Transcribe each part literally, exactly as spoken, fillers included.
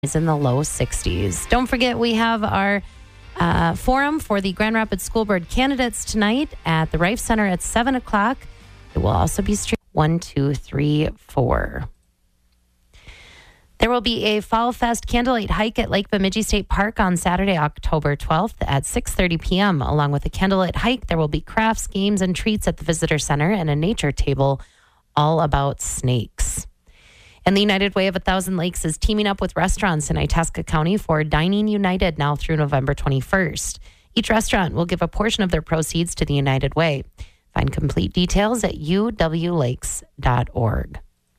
is in the low sixties. Don't forget, we have our uh, forum for the Grand Rapids School Board candidates tonight at the Rife Center at seven o'clock. It will also be streamed one, two, three, four. There will be a Fall Fest candlelight hike at Lake Bemidji State Park on Saturday, October twelfth at six thirty p.m. Along with the candlelight hike, there will be crafts, games, and treats at the Visitor Center and a nature table all about snakes. And the United Way of a Thousand Lakes is teaming up with restaurants in Itasca County for Dining United now through November twenty-first. Each restaurant will give a portion of their proceeds to the United Way. Find complete details at u w lakes dot org.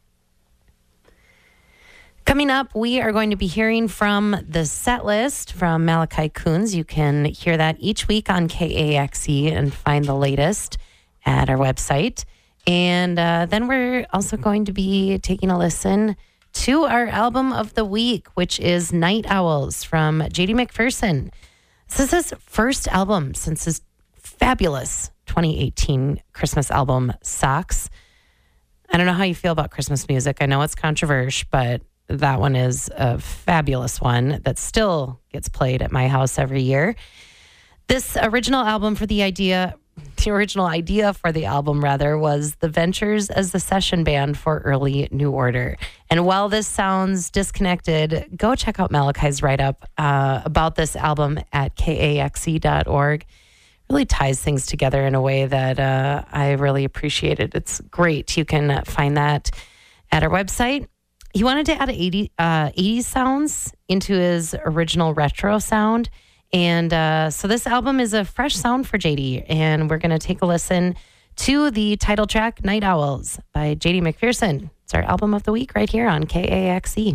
Coming up, we are going to be hearing from the set list from Malachi Coons. You can hear that each week on K A X E and find the latest at our website. And uh, then we're also going to be taking a listen to our album of the week, which is Night Owls from J D McPherson. This is his first album since his fabulous twenty eighteen Christmas album, Socks. I don't know how you feel about Christmas music. I know it's controversial, but that one is a fabulous one that still gets played at my house every year. This original album for the idea... The original idea for the album, rather, was The Ventures as the session band for early New Order. And while this sounds disconnected, go check out Malachi's write-up uh, about this album at k a x e dot org. Really ties things together in a way that uh, I really appreciated. It's great. You can find that at our website. He wanted to add eighty, uh, eighties sounds into his original retro sound. And uh, so this album is a fresh sound for J D, and we're going to take a listen to the title track, Night Owls, by J D McPherson. It's our album of the week right here on K A X E.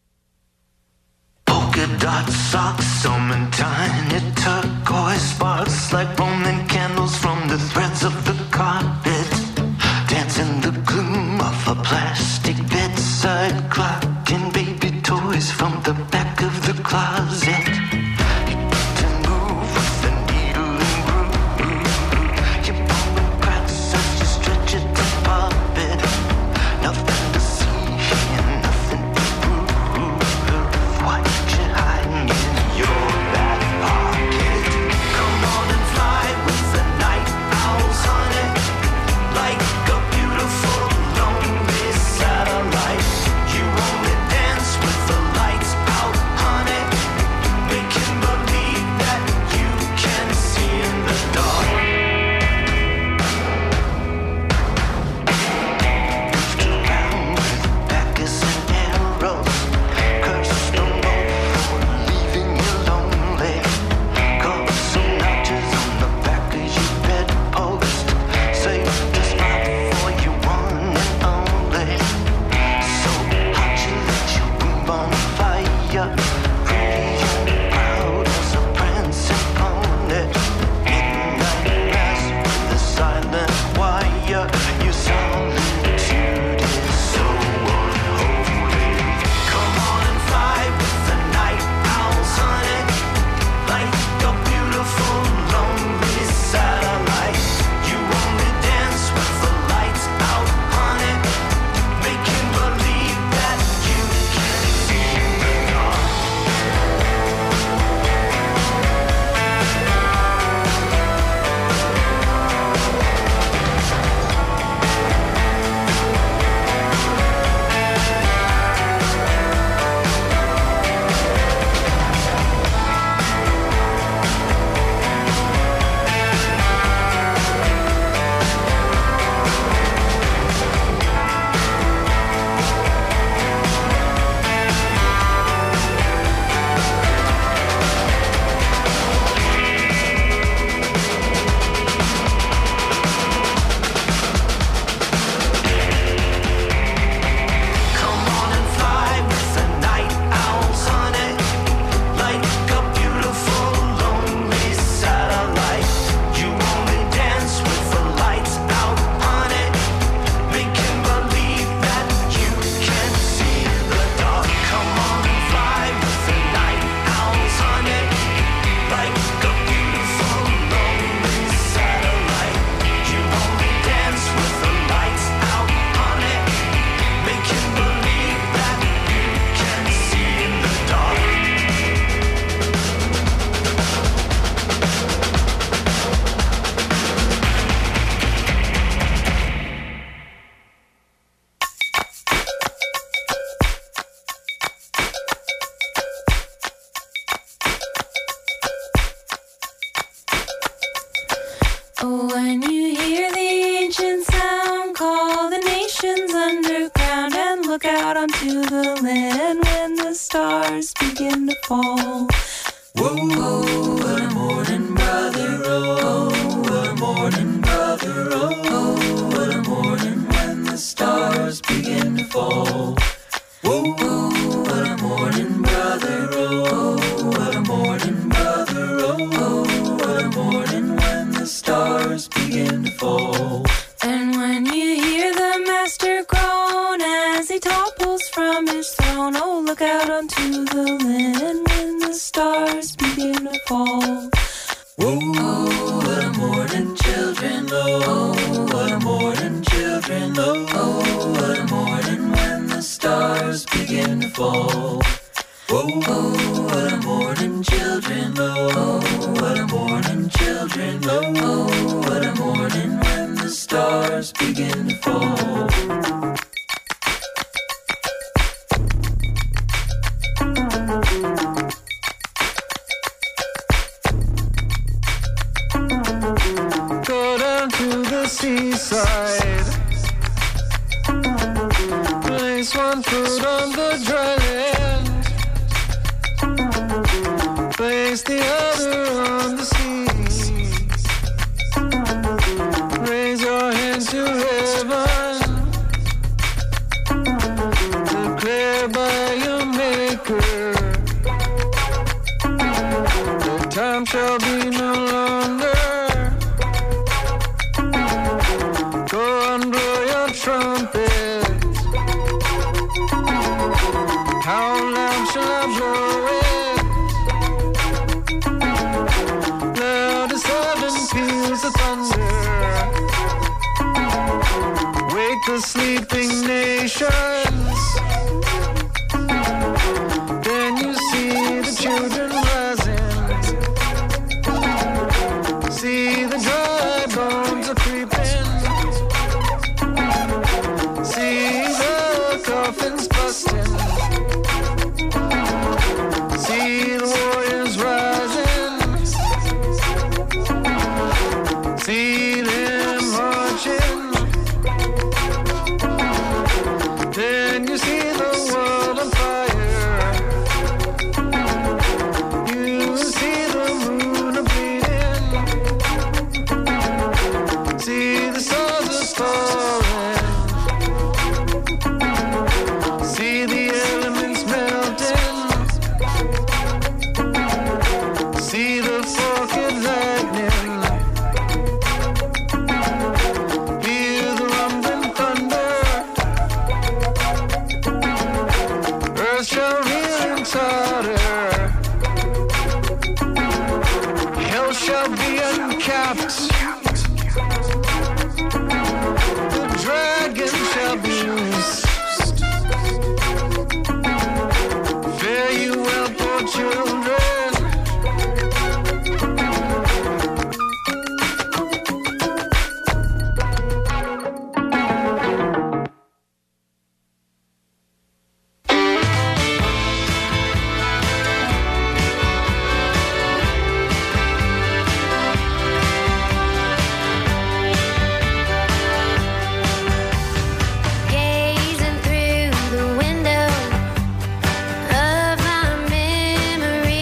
Polka dot socks, some tiny turquoise sparks like Roman candles from the threads of the carpet. Dance in the gloom of a plastic bedside clock and baby toys from the back of the closet. Oh, when you hear the ancient sound, call the nations underground and look out onto the land when the stars begin to fall. Whoa, whoa, what a morning, brother, oh, what a morning, brother, oh, what a morning when the stars begin to fall. Whoa, whoa, what a morning, brother, oh, what a morning, brother, oh, what a morning when the stars begin to fall. And when you hear the master groan as he topples from his throne, oh, look out onto the land when the stars begin to fall. Whoa, oh, what a morning, children, oh, what a morning, children, oh, what a morning when the stars begin to fall. Whoa, oh, what a morning, children, oh, what a morning, children, oh, what a morning when the stars begin to fall. Go down to the seaside, place one foot on the dry land, place the other on the sea. Raise your hand to heaven, declare by your maker, the time shall be no longer. Go and blow your trumpet. How loud shall I blow it? Loud as heaven peals the thunder. Wake the sleeping nations. Then you see the children rising. See the dry bones are creeping. See the coffins busting. See the warriors rising. See them marching. Then you see the world on fire. You see the moon a-bleeding. See the stars are falling. See the elements melting. See the forked lightning. Hear the rumbling thunder. Earth shall reel and totter. Hell shall be uncapped. The dragon shall be loosed. Fare you well, poor children. Gazing through the window of my memory.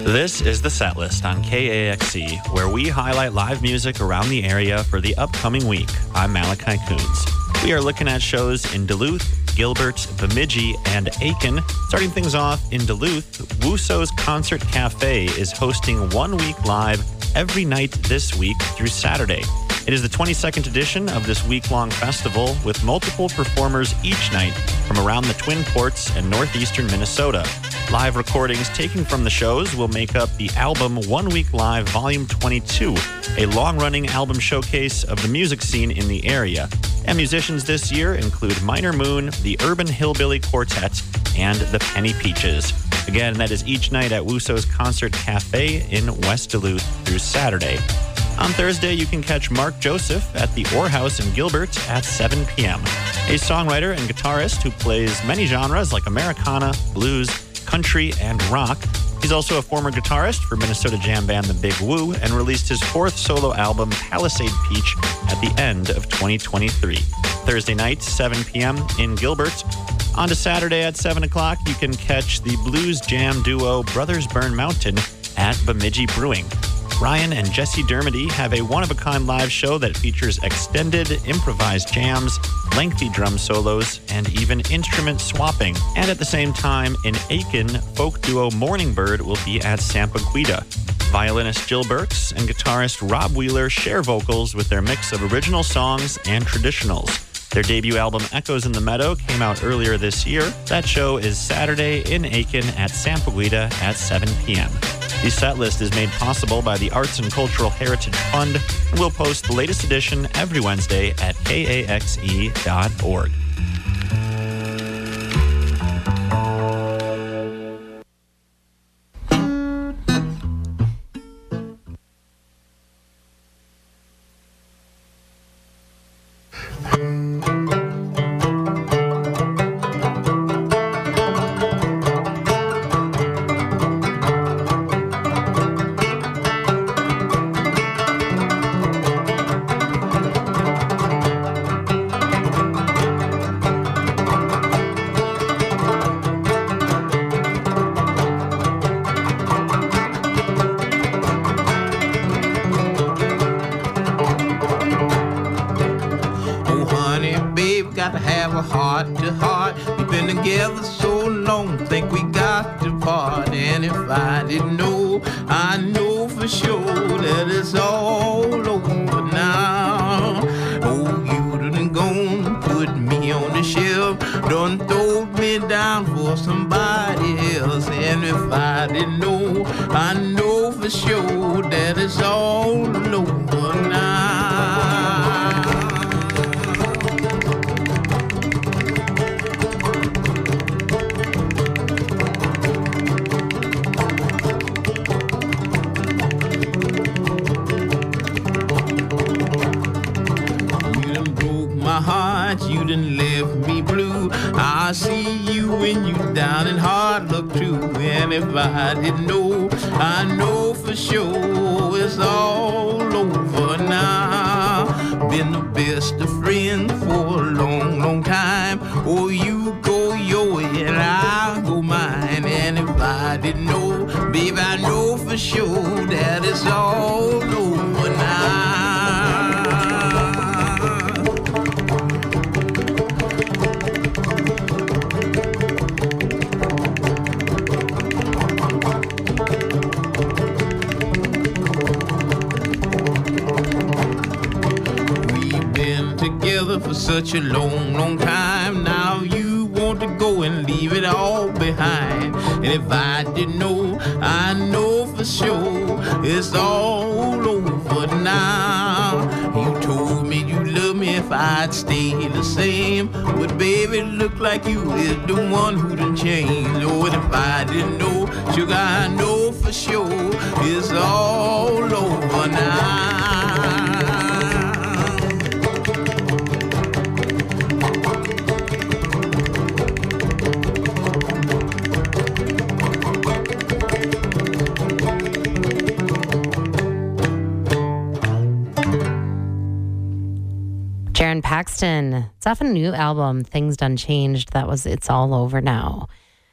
This is the set list on K A X E, where we highlight live music around the area for the upcoming week. I'm Malachi Coons. We are looking at shows in Duluth, Gilbert, Bemidji, and Aiken. Starting things off in Duluth, Wuso's Concert Cafe is hosting one week live every night this week through Saturday. It is the twenty-second edition of this week-long festival with multiple performers each night from around the Twin Ports and northeastern Minnesota. Live recordings taken from the shows will make up the album One Week Live Volume twenty-two, a long-running album showcase of the music scene in the area. And musicians this year include Minor Moon, the Urban Hillbilly Quartet, and the Penny Peaches. Again, that is each night at Wuso's Concert Cafe in West Duluth through Saturday. On Thursday, you can catch Mark Joseph at the Orr House in Gilbert at seven p.m. A songwriter and guitarist who plays many genres like Americana, blues, country, and rock. He's also a former guitarist for Minnesota jam band The Big Woo and released his fourth solo album, Palisade Peach, at the end of twenty twenty-three. Thursday night, seven p.m. in Gilbert. On to Saturday at seven o'clock, you can catch the blues jam duo Brothers Burn Mountain at Bemidji Brewing. Ryan and Jesse Dermody have a one-of-a-kind live show that features extended improvised jams, lengthy drum solos, and even instrument swapping. And at the same time, in Aiken, folk duo Morning Bird will be at Sampaguita. Violinist Jill Burks and guitarist Rob Wheeler share vocals with their mix of original songs and traditionals. Their debut album, Echoes in the Meadow, came out earlier this year. That show is Saturday in Aiken at Sampaguita at seven p.m. The set list is made possible by the Arts and Cultural Heritage Fund, and we'll post the latest edition every Wednesday at K A X E dot org. For such a long, long time. Now you want to go and leave it all behind. And if I didn't know, I know for sure it's all over now. You told me you loved me if I'd stay the same, but baby, look like you is the one who done changed. Oh, and if I didn't know, sugar, I know for sure it's all over now. Jaron Paxton. It's off a new album, Things Done Changed. That was It's All Over Now.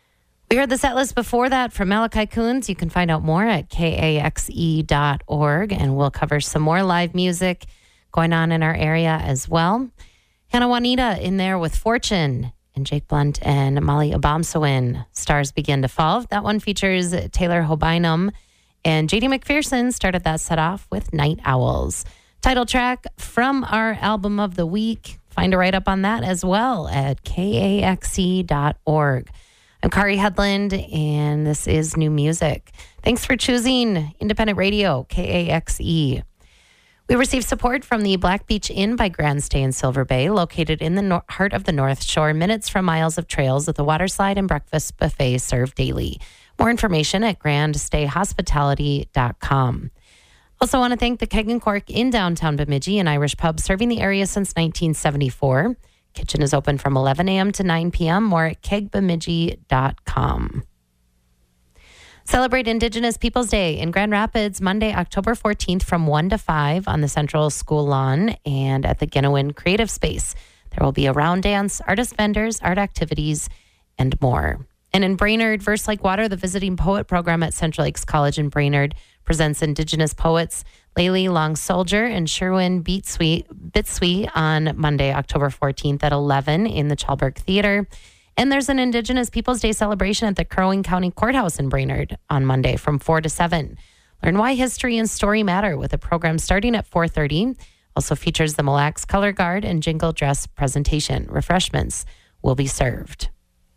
We heard the set list before that from Malachi Coons. You can find out more at K A X E dot org, and we'll cover some more live music going on in our area as well. Hannah Juanita in there with Fortune, and Jake Blunt and Molly Abamsawin, Stars Begin to Fall. That one features Taylor Hobynum, and J D McPherson started that set off with Night Owls. Title track from our album of the week. Find a write-up on that as well at K A X E dot org. I'm Kari Headland, and this is New Music. Thanks for choosing Independent Radio, K A X E. We received support from the Black Beach Inn by Grand Stay in Silver Bay, located in the nor- heart of the North Shore, minutes from miles of trails with a water slide and breakfast buffet served daily. More information at grand stay hospitality dot com. Also want to thank the Keg and Cork in downtown Bemidji, an Irish pub serving the area since nineteen seventy-four. Kitchen is open from eleven a.m. to nine p.m. More at keg bemidji dot com. Celebrate Indigenous Peoples Day in Grand Rapids, Monday, October fourteenth from one to five on the Central School lawn and at the Ginowin Creative Space. There will be a round dance, artist vendors, art activities, and more. And in Brainerd, Verse Like Water, the Visiting Poet program at Central Lakes College in Brainerd presents Indigenous poets Layli Long Soldier and Sherwin Bitsui on Monday, October fourteenth at eleven in the Chalberg Theater. And there's an Indigenous Peoples Day celebration at the Crow Wing County Courthouse in Brainerd on Monday from four to seven. Learn why history and story matter with a program starting at four thirty. Also features the Mille Lacs Color Guard and Jingle Dress presentation. Refreshments will be served.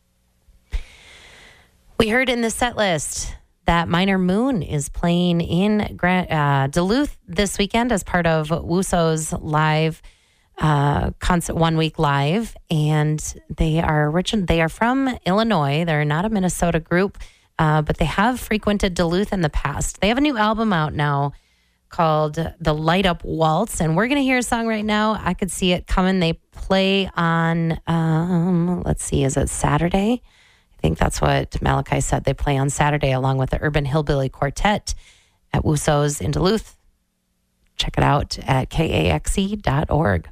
We heard in the set list that Minor Moon is playing in Grand, uh, Duluth this weekend as part of Wuso's live uh, concert, one week live, and they are origin- They are from Illinois. They're not a Minnesota group, uh, but they have frequented Duluth in the past. They have a new album out now called The Light Up Waltz, and we're going to hear a song right now. I could see it coming. They play on, um, let's see, is it Saturday? I think that's what Malachi said. They play on Saturday along with the Urban Hillbilly Quartet at Wuso's in Duluth. Check it out at K A X E dot org.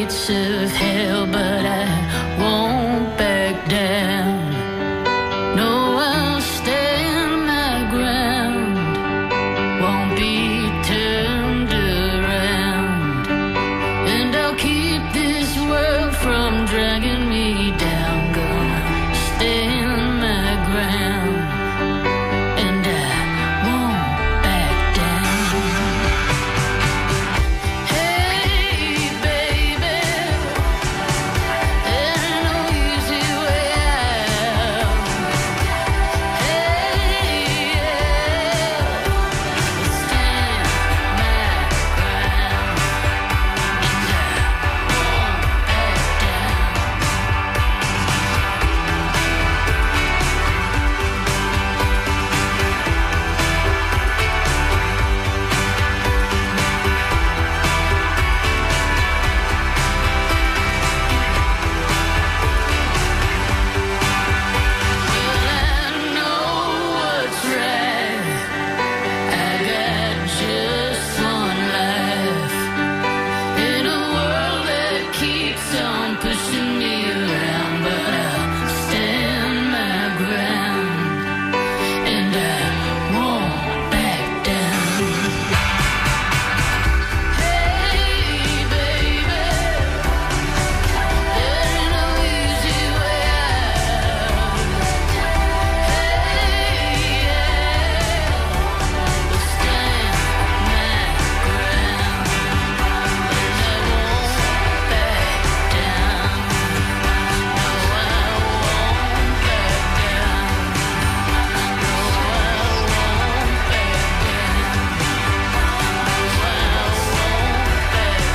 gates of hell, but I won't back down. No, I'll stand my ground, won't be turned around, and I'll keep this world from dragging me down. Gonna stand my ground, and I won't back down. Hey, baby, there ain't no easy way out. Hey, yeah, stand my ground, and I won't back down. Well, I know what's right. I got just one life in a world that keeps on pushing me around, but I'll stand my ground, and I won't back down. Hey, baby, there ain't no easy way out. Hey, yeah, we'll stand my ground, and I won't back down. No, I won't back down. No, I won't back down. No, I won't back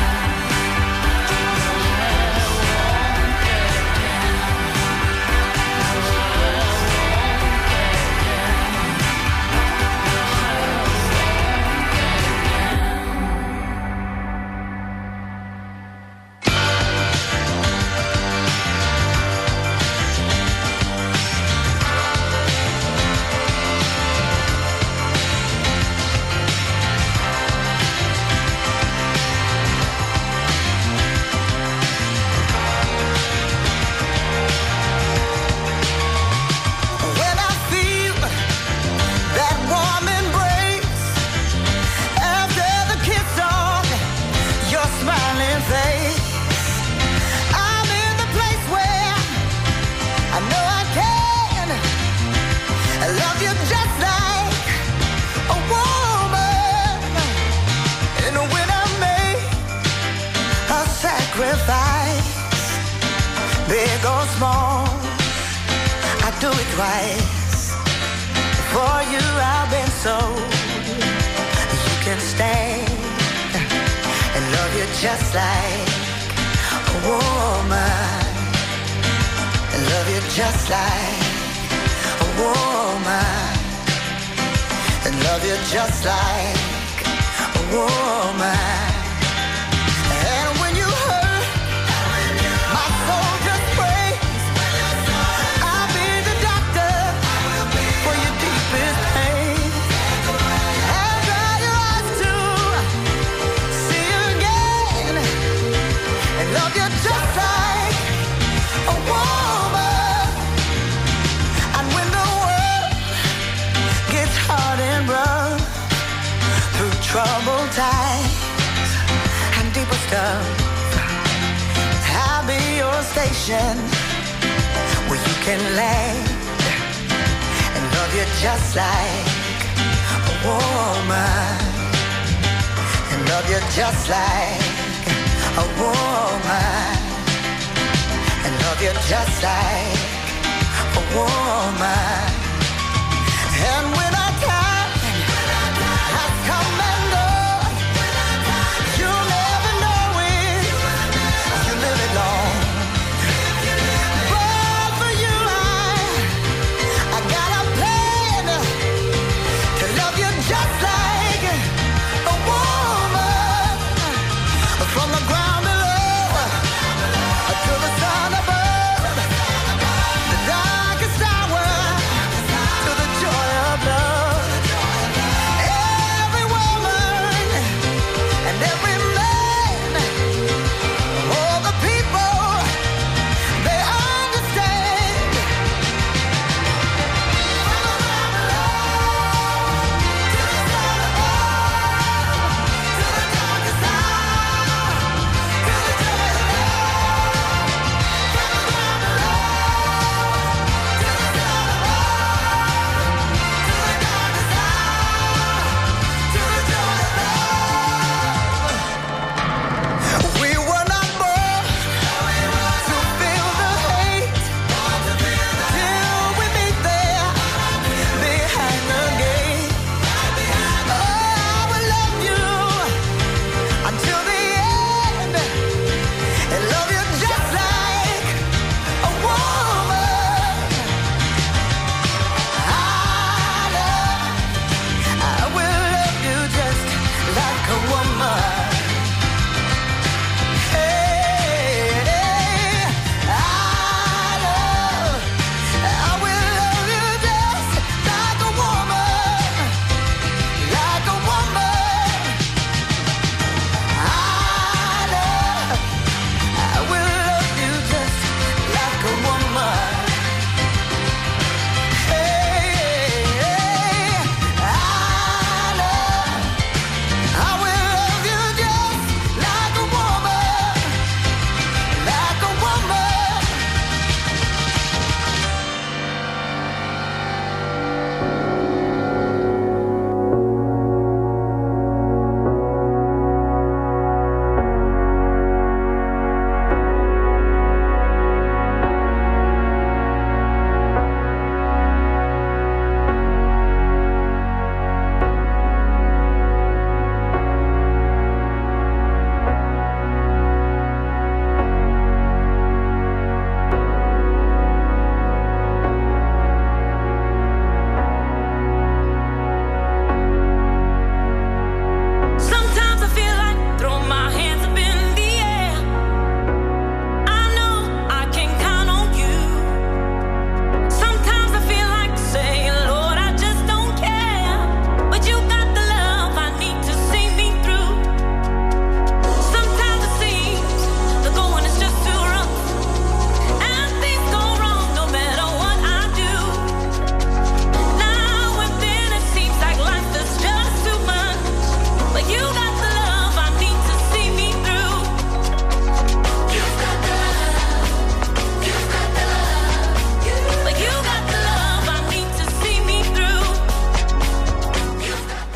When I feel that warm embrace after the kiss on your smiling face, I'm in the place where I know I can love you just like a woman. And when I make a sacrifice, big or small, I do it twice. For you I've been sold. You can stay and love you just like a woman. And love you just like a woman. And love you just like a woman. And when you hurt, my soul just breaks. I'll be the doctor for your deepest pain. And dry your eyes to see again. And love you just like a woman. And when the world gets hard and rough, through troubled times and deeper stuff, I'll be your station where you can land and love you just like a woman. And love you just like a woman. And love you just like a woman. And when I can, has come and gone, you'll never know it. You live it long. But for you, I, I got a plan to love you just like a woman. From the ground below to the sun above, the darkest hour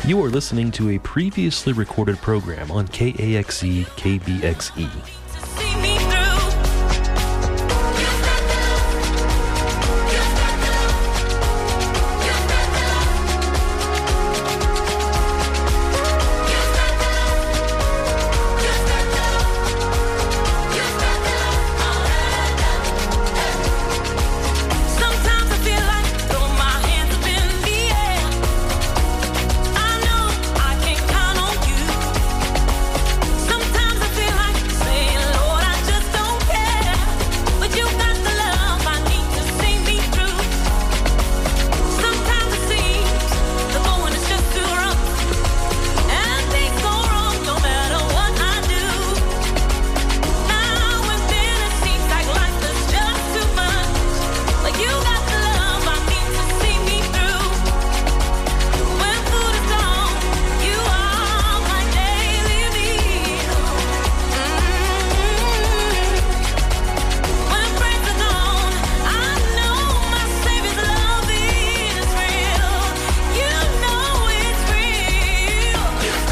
You are listening to a previously recorded program on K A X E K B X E. See me through. Sometimes I feel like throw my hands up in the air. I know I can count on you. Sometimes I feel like saying, Lord, I just don't care. But you got the love I need to see me through. Sometimes it seems the going is just too rough, and things go wrong no matter what I do. Now and then it seems like life is just too much. But you got the love I need to see me through. When food is gone, you are my daily meal. When friends are gone, I know my Savior's love is real. You know it's real.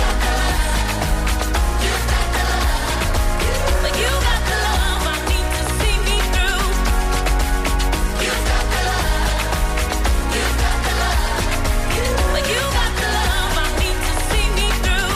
But you got the love I need to see me through. But you got the love I need to see me through.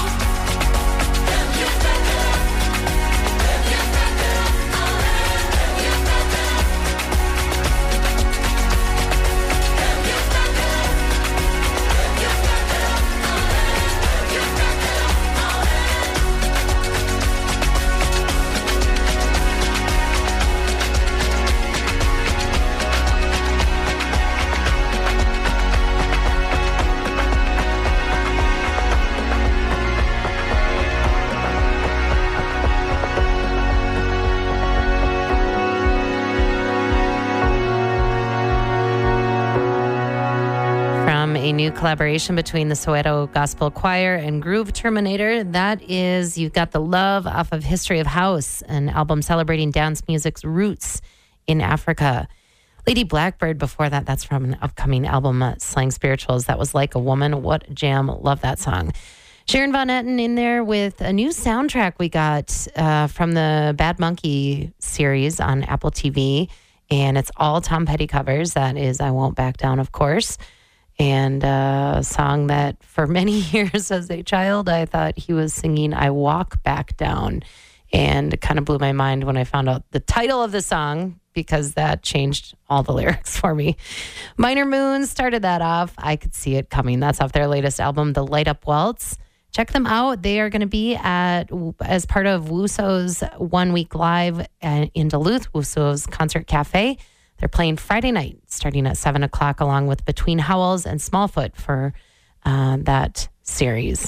From a new collaboration between the Soweto Gospel Choir and Groove Terminator, that is You've Got the Love off of History of House, an album celebrating dance music's roots in Africa. Lady Blackbird before that, that's from an upcoming album, uh, Slang Spirituals. That was Like a Woman. What a jam. Love that song. Sharon Von Etten in there with a new soundtrack we got uh, from the Bad Monkey series on Apple T V. And it's all Tom Petty covers. That is I Won't Back Down, of course. And uh, a song that for many years as a child, I thought he was singing I Walk Back Down. And it kind of blew my mind when I found out the title of the song, because that changed all the lyrics for me. Minor Moon started that off. I could see it coming. That's off their latest album, The Light Up Waltz. Check them out. They are going to be at, as part of Wuso's One Week Live in Duluth, Wuso's Concert Cafe. They're playing Friday night, starting at seven o'clock, along with Between Howls and Smallfoot for uh, that series.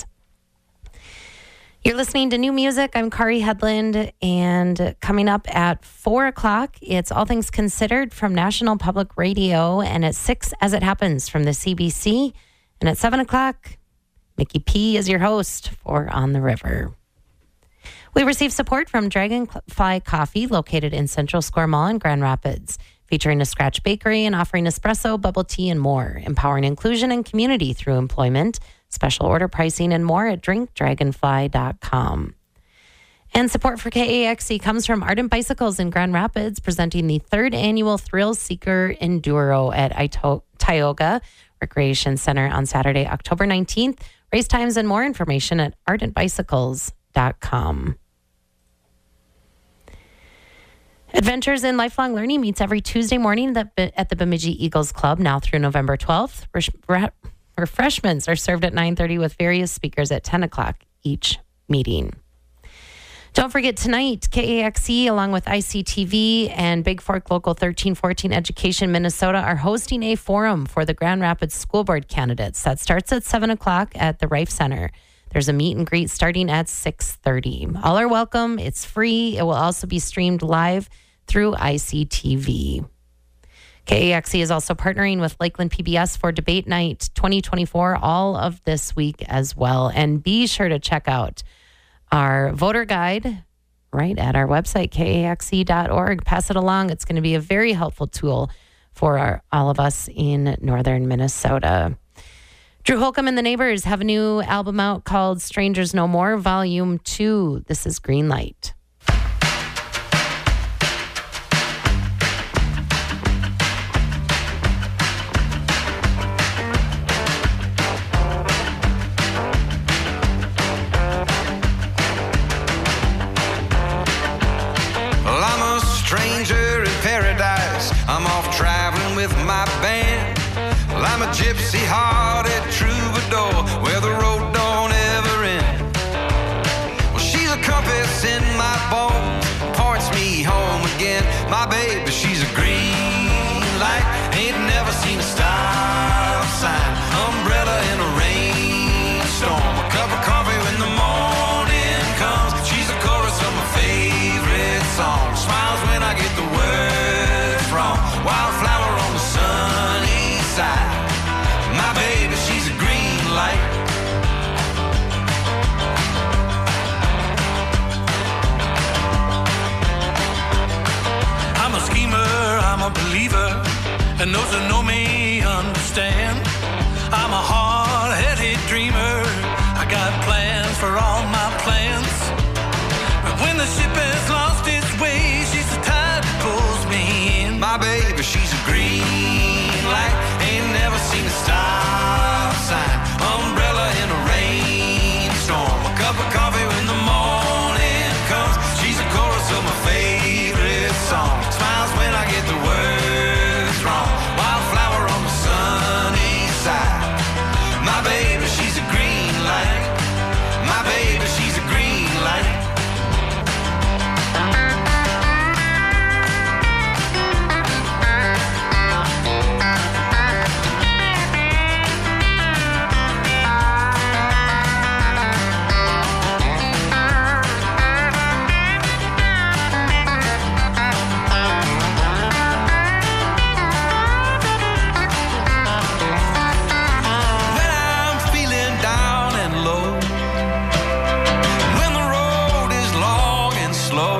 You're listening to new music. I'm Kari Headland, and coming up at four o'clock, it's All Things Considered from National Public Radio, and at six, As It Happens from the C B C, and at seven o'clock, Mickey P is your host for On the River. We receive support from Dragonfly Coffee, located in Central Square Mall in Grand Rapids, featuring a scratch bakery and offering espresso, bubble tea, and more, empowering inclusion and community through employment, special order pricing, and more at drink dragonfly dot com. And support for K A X E comes from Ardent Bicycles in Grand Rapids, presenting the third annual Thrill Seeker Enduro at Ito- Tioga Recreation Center on Saturday, October nineteenth. Race times and more information at ardent bicycles dot com. Adventures in Lifelong Learning meets every Tuesday morning at the Bemidji Eagles Club, now through November twelfth. Refreshments are served at nine thirty with various speakers at ten o'clock each meeting. Don't forget tonight, K A X E along with I C T V and Big Fork Local thirteen fourteen Education Minnesota are hosting a forum for the Grand Rapids School Board candidates. That starts at seven o'clock at the Rife Center. There's a meet and greet starting at six thirty. All are welcome. It's free. It will also be streamed live through I C T V. K A X E is also partnering with Lakeland P B S for Debate Night twenty twenty-four all of this week as well. And be sure to check out our voter guide right at our website, K A X E dot org. Pass it along. It's going to be a very helpful tool for our, all of us in northern Minnesota. Drew Holcomb and the Neighbors have a new album out called Strangers No More, Volume two. This is Green Light. Well, I'm a stranger in paradise. I'm off traveling with my band. Well, I'm a gypsy-hearted troubadour where the road don't ever end. Well, she's a compass in my bones, points me home again. My baby, she's a green light. Ain't never seen a stop sign. Umbrella in a rainstorm. A cup of coffee when the morning comes. She's the chorus of my favorite song. Smiles when I get the words wrong. Wildflower on the sunny side. My baby, she's a green light. I'm a schemer, I'm a believer, and those who know me understand. I'm a hard-headed dreamer. I got plans for all my plans. But when the ship has lost its way, she's the tide that pulls me in. My baby, she's a green light. Ain't never seen a stop sign. Umbrella in a rainstorm. A cup of coffee when the morning comes. She's the chorus of my favorite song. Smiles when I get the words wrong. Wildflower on the sunny side. My baby, she's a green light. My baby, she's a green light. When I'm feeling down and low, when the road is long and slow,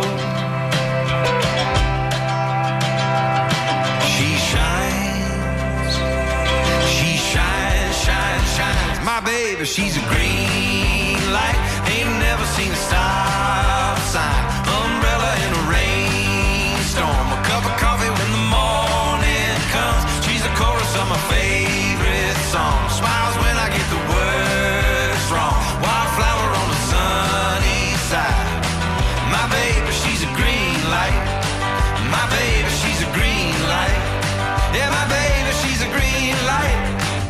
she shines, she shines, shines, shines. My baby, she's a green light. Ain't never seen a stop sign. Umbrella in a rainstorm. A cup of coffee when the morning comes. She's the chorus of my favorite song. Smiles when I get the words wrong. Wildflower on the sunny side. My baby, she's a green light. My baby, she's a green light. Yeah, my baby, she's a green light.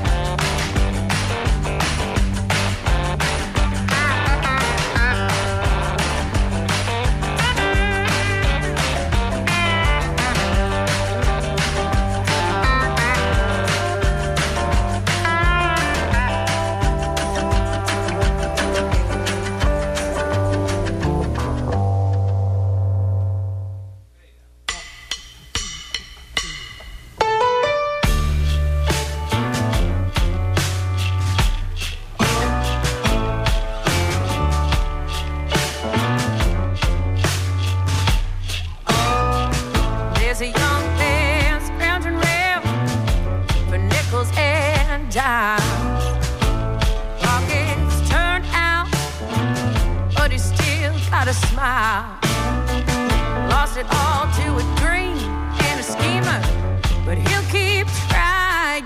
There's a young man scrounging around for nickels and dimes. Pockets turned out, but he still got a smile. Lost it all to a dream and a schemer, but he'll keep trying.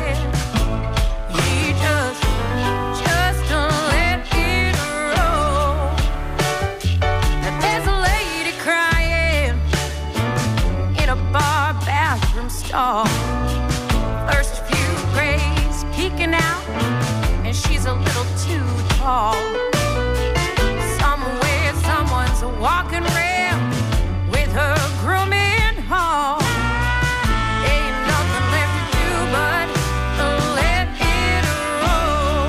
He just, just don't let it roll. Now there's a lady crying in a bar bathroom stall. First few grays peeking out, and she's a little too tall. Somewhere someone's walking around with her grooming haul. Ain't nothing left to do but let it roll.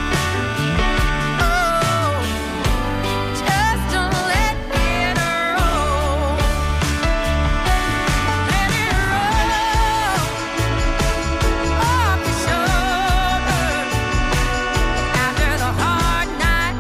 Oh, just don't let it roll. Let it roll off your shoulder. After the hard night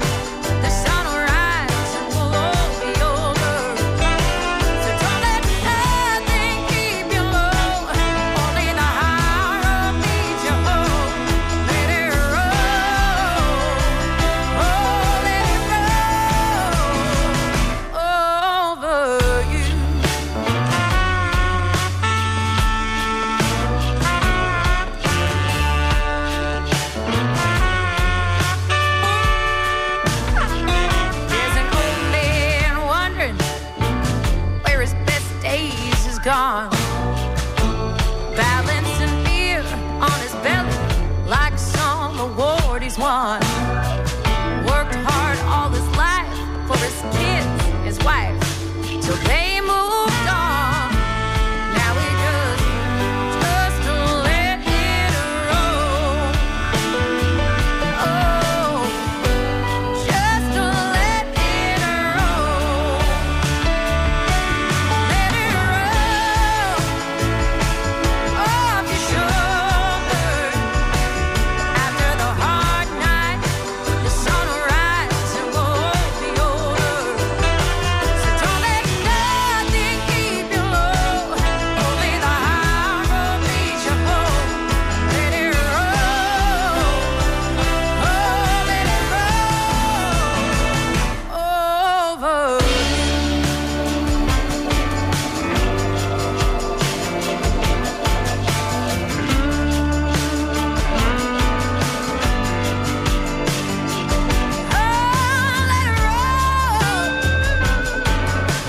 gone. Balancing beer on his belly like some award he's won. Worked hard all his life for his kids, his wife, till they moved on. Now he just, just to let it roll. Oh, just to let it roll. Let it roll off your shoulders. After the hard night, the sun will rise and we'll be older. So don't let nothing keep you low. Only the high road leads you home. Let it roll. Oh, let it roll over. Oh, let it roll.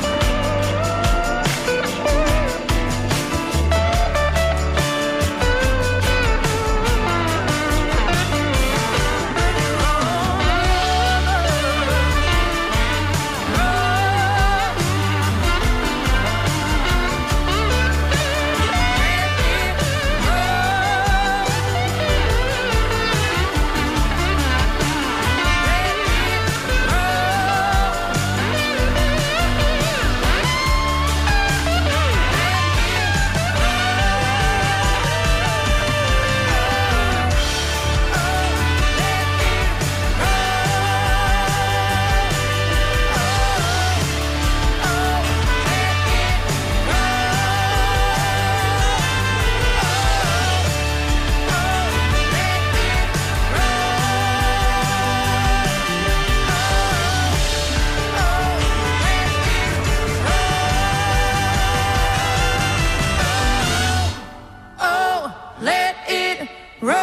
Oh, let it roll.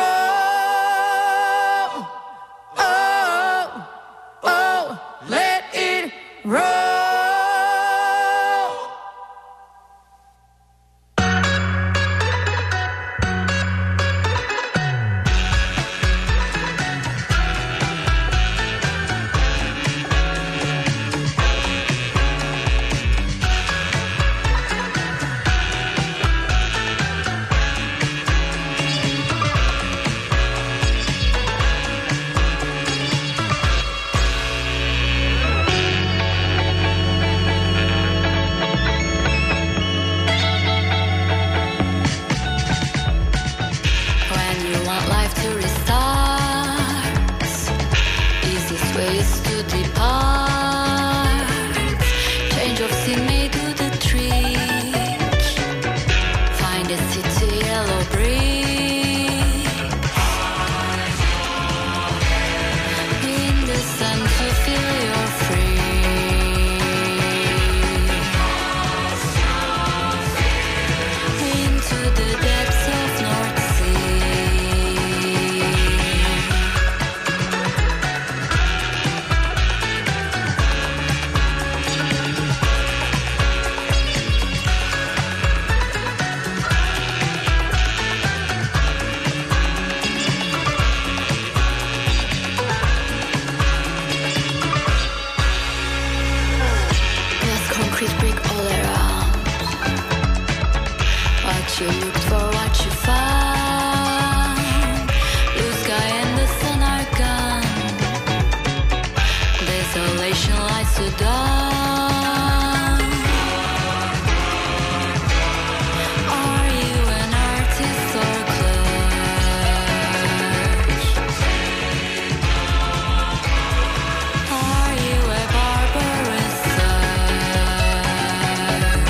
Oh, oh, let it roll. When you want life to restart, easiest way is to depart. Change of scene may do the trick. Find a city yellow brick. In the sun to feel you're free. Into the depths of North Sea. There's concrete brick all around. What you looked for, what you found. Blue sky and the sun are gone. Desolation lights you down. Are you an artist or clerk? Are you a barbarous serf?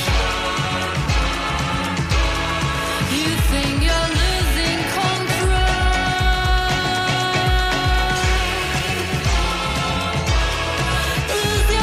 You think you're losing control. Lose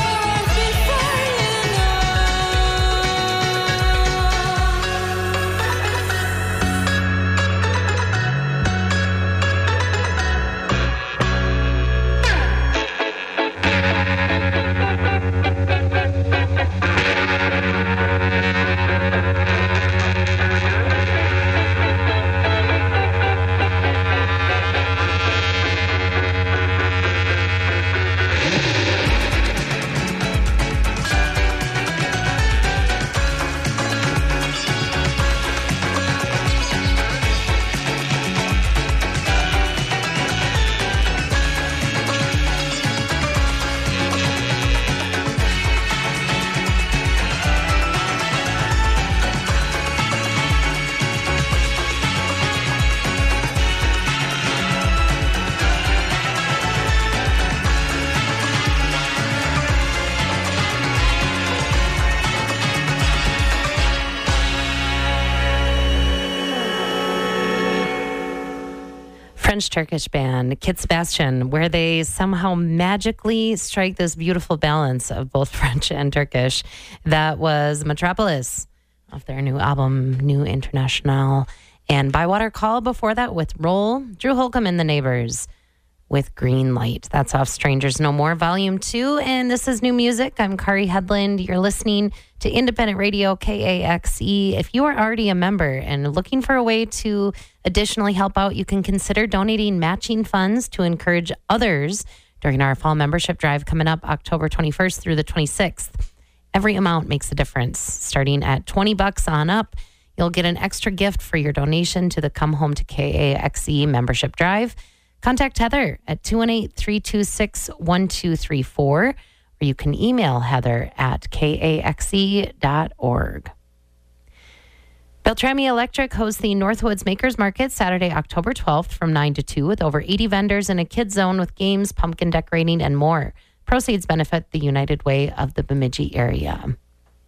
French-Turkish band, Kit Sebastian, where they somehow magically strike this beautiful balance of both French and Turkish. That was Metropolis off their new album, New International. And Bywater Call before that with Roll. Drew Holcomb and the Neighbors with Green Light. That's off Strangers No More, Volume two. And this is new music. I'm Kari Headland. You're listening to Independent Radio, K A X E. If you are already a member and looking for a way to additionally help out, you can consider donating matching funds to encourage others during our fall membership drive coming up October twenty-first through the twenty-sixth. Every amount makes a difference. Starting at twenty bucks on up, you'll get an extra gift for your donation to the Come Home to K A X E membership drive. Contact Heather at two one eight, three two six, one two three four, or you can email Heather at K A X E dot org. Beltrami Electric hosts the Northwoods Makers Market Saturday, October twelfth from nine to two with over eighty vendors in a kids zone with games, pumpkin decorating, and more. Proceeds benefit the United Way of the Bemidji area.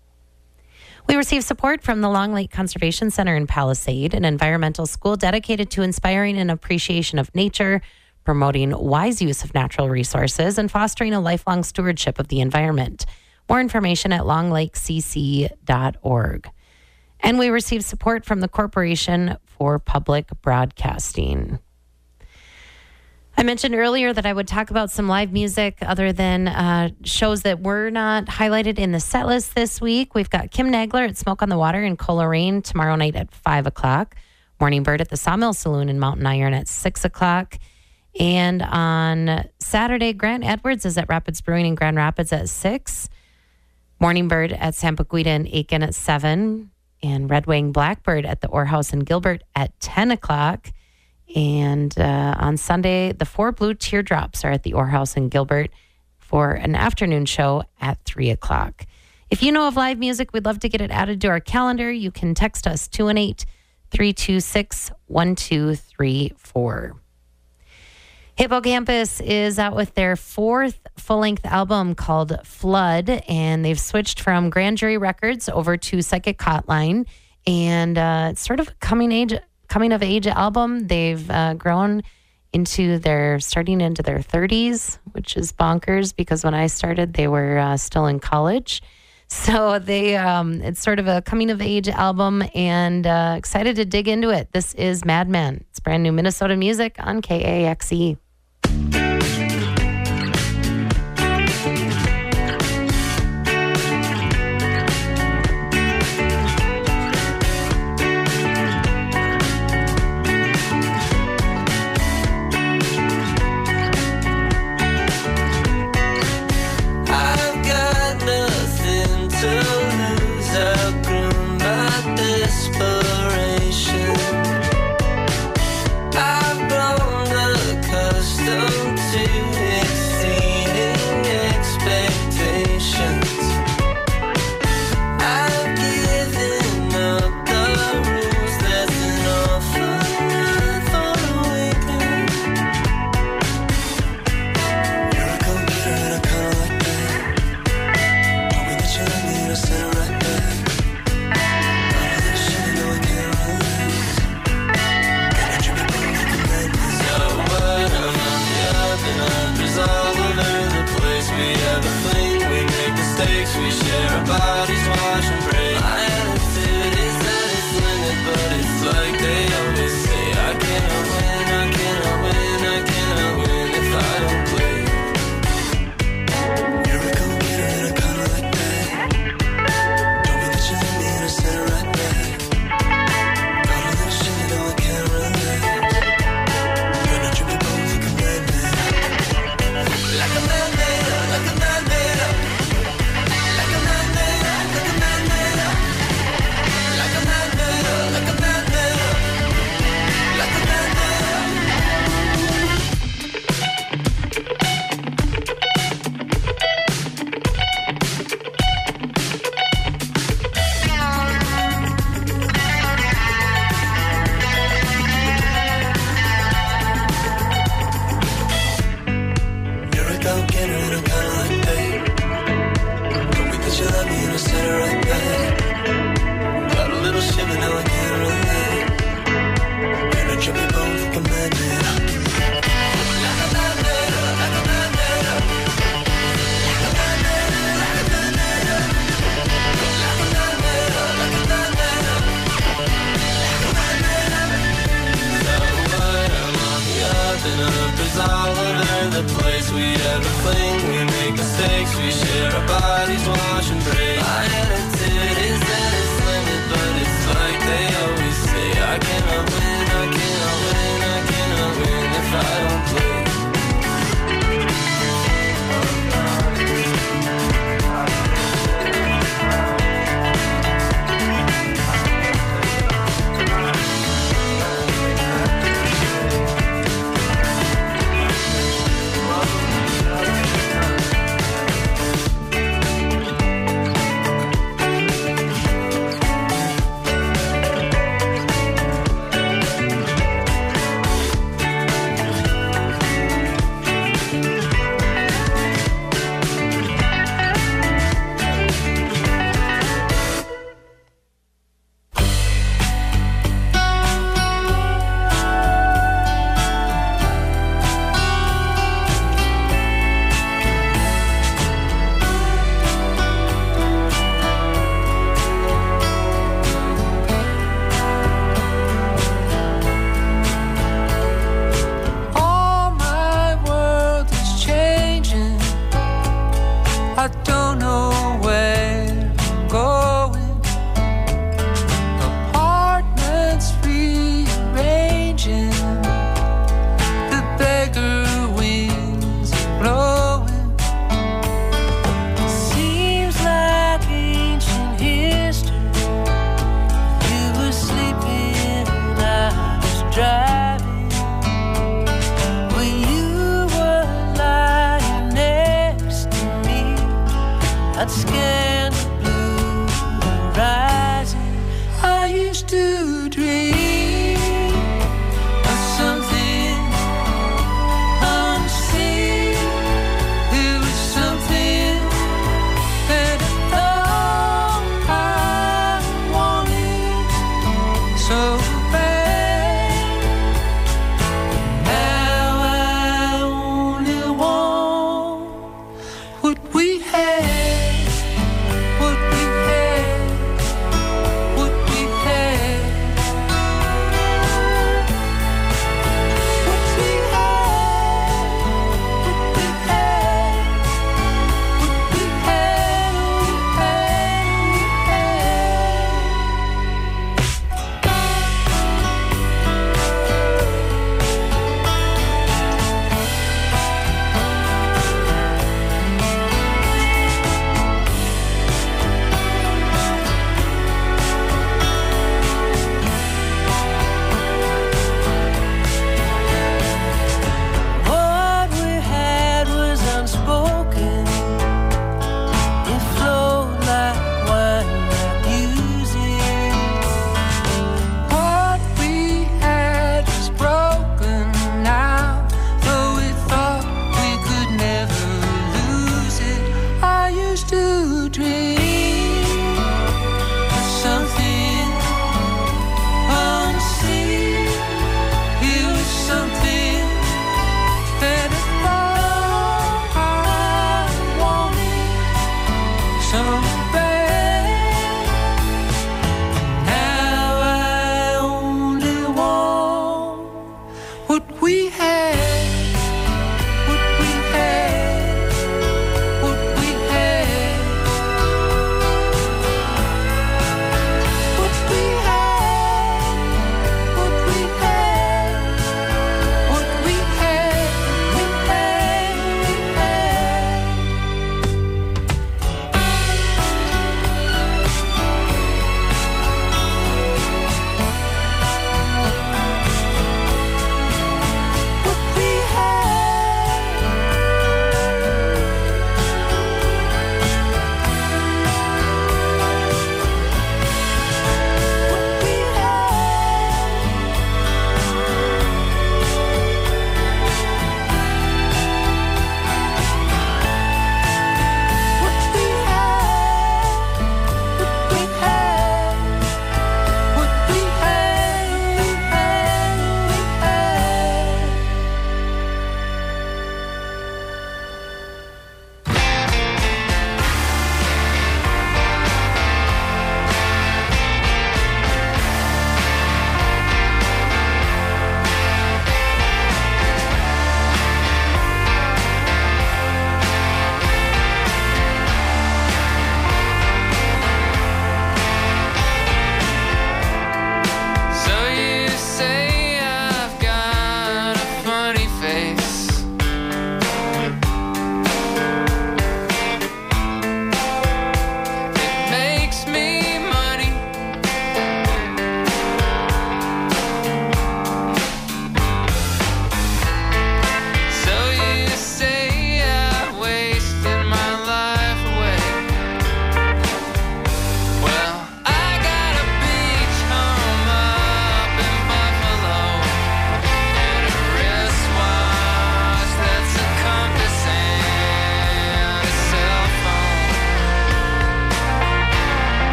We receive support from the Long Lake Conservation Center in Palisade, an environmental school dedicated to inspiring an appreciation of nature, promoting wise use of natural resources, and fostering a lifelong stewardship of the environment. More information at long lake c c dot org. And we receive support from the Corporation for Public Broadcasting. I mentioned earlier that I would talk about some live music other than uh, shows that were not highlighted in the set list this week. We've got Kim Nagler at Smoke on the Water in Coleraine tomorrow night at five o'clock. Morning Bird at the Sawmill Saloon in Mountain Iron at six o'clock. And on Saturday, Grant Edwards is at Rapids Brewing in Grand Rapids at six. Morning Bird at Sampaguita and Aiken at seven. And Red Wing Blackbird at the Orr House in Gilbert at ten o'clock. And uh, on Sunday, the Four Blue Teardrops are at the Orr House in Gilbert for an afternoon show at three o'clock. If you know of live music, we'd love to get it added to our calendar. You can text us two one eight, three two six, one two three four. Hippocampus is out with their fourth full-length album called Flood, and they've switched from Grand Jury Records over to Psychic Hotline, and uh, it's sort of a coming age coming of age album. They've uh, grown into their starting into their thirties, which is bonkers because when I started, they were uh, still in college. So they um, it's sort of a coming of age album, and uh, excited to dig into it. This is Madman. It's brand new Minnesota music on K A X E. I've grown accustomed bodies wash and break. My attitude is that it's limited, but it's like they always say. I cannot win, I cannot win, I cannot win if I don't play.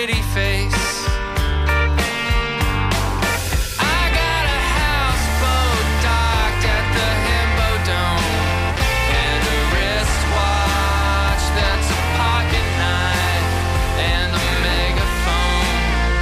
pretty face. I got a houseboat docked at the Himbo Dome, and a wristwatch that's a pocket knife, and a megaphone,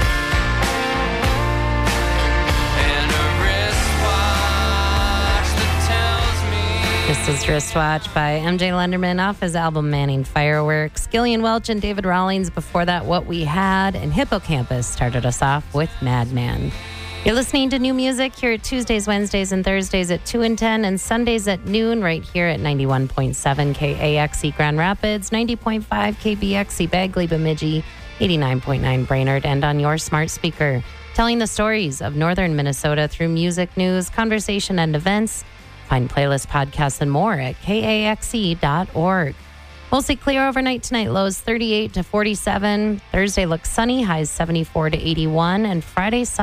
and a wristwatch that tells me. This is Wristwatch by M J Lenderman off his album Manning Fireworks. Gillian Welch and David Rawlings before that, What We Had, and Hippocampus started us off with Madman. You're listening to new music here at Tuesdays, Wednesdays, and Thursdays at two and ten, and Sundays at noon right here at ninety-one point seven K A X E Grand Rapids, ninety point five K B X E Bagley Bemidji, eighty-nine point nine Brainerd, and on your smart speaker. Telling the stories of northern Minnesota through music, news, conversation, and events. Find playlists, podcasts, and more at K A X E dot org. Mostly clear overnight tonight, lows thirty-eight to forty-seven. Thursday looks sunny, highs seventy-four to eighty-one, and Friday, sun.